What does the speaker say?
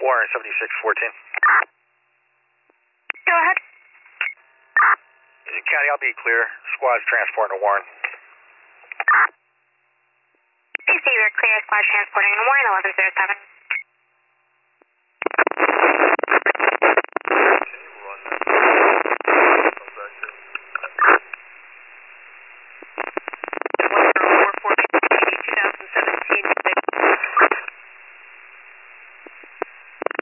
Warren 7614. Go ahead. County, I'll be clear. Squad's transporting to Warren. PC, you're clear. Squad transporting to Warren 1107.